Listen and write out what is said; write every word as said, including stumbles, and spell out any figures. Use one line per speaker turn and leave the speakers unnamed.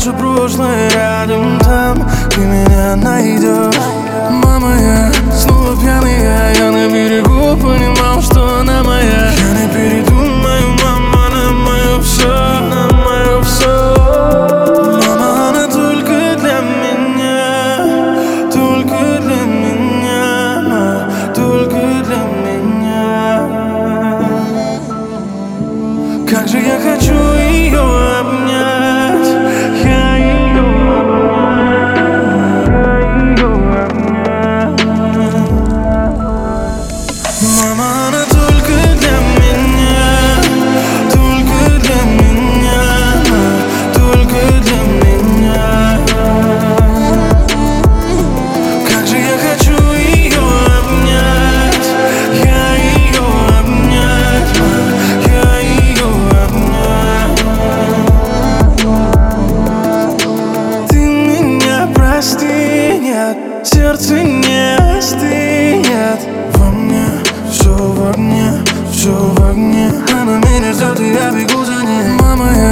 наше прошлое рядом, там ты меня найдешь. Мама, я снова пьяный, я, я на берегу понимал, что она моя. Я не передумаю, мама, она мое все, она мое все. Мама, она только для меня, только для меня, только для меня. Как же я хочу ее обнять, я ее обнять, я ее обнять. Мама, она только для меня, только для меня, только для меня. Как же я хочу ее обнять, я ее обнять, я ее обнять. Ты меня прости, нет, сердце не остынет. Во мне все в огне, все в огне. Она меня ждет, и я бегу за ней. Мама, я